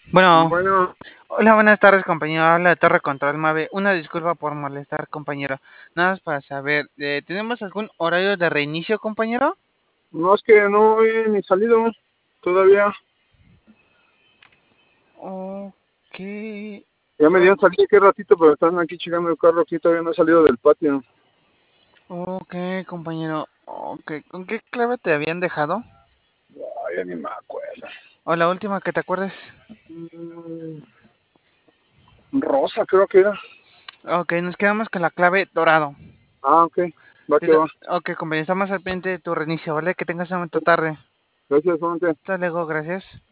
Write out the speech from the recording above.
Bueno, Bueno, hola, buenas tardes, compañero. Habla de Torre Control Mave. Una disculpa por molestar, compañero. Nada más para saber, ¿tenemos algún horario de reinicio, compañero? no es que no he ni salido todavía. Ok. Ya me o- dieron salir aquí ratito, pero están aquí checando el carro. Aquí todavía no he salido del patio. ok, compañero. Ok, ¿con qué clave te habían dejado? Ay, ya ni me acuerdo. O la última que te acuerdes. Mm, Rosa, creo que era. Ok, nos quedamos con la clave dorado. Ah, ok. Va que va. Ok, compañero, estamos al pendiente de tu reinicio, ¿vale? Que tengas una buena tarde. Gracias, Juan. Hasta luego, gracias.